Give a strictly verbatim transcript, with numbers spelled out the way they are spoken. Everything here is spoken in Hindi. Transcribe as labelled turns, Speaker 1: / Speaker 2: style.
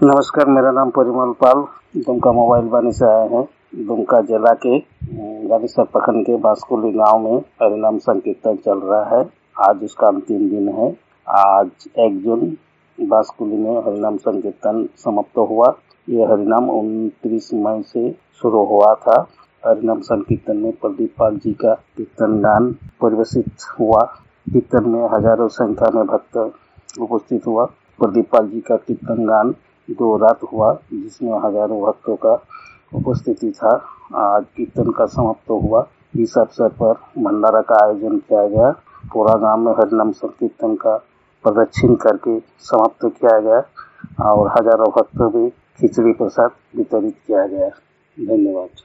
Speaker 1: नमस्कार, मेरा नाम परिमल पाल दुमका मोबाइल वानी से आए हैं। दुमका जिला के रानीसर प्रखंड के बांसकुली गांव में हरिनाम संकीर्तन चल रहा है। आज उसका अंतिम दिन है। आज एक जून बांसकुली में हरिनाम संकीर्तन समाप्त हुआ। ये हरिनाम उनतीस मई से शुरू हुआ था। हरिनाम संकीर्तन में प्रदीप पाल जी का कीर्तन गान परिवेशित हुआ। कीर्तन में हजारों संख्या में भक्त उपस्थित हुआ। प्रदीप पाल जी का कीर्तन गान दो रात हुआ, जिसमें हजारों भक्तों का उपस्थिति था। आज कीर्तन का समाप्त हुआ। इस अवसर पर भंडारा का आयोजन किया गया। पूरा गांव में हरिनाम संकीर्तन का प्रदक्षिण करके समाप्त किया गया और हजारों भक्तों भी खिचड़ी प्रसाद वितरित किया गया। धन्यवाद।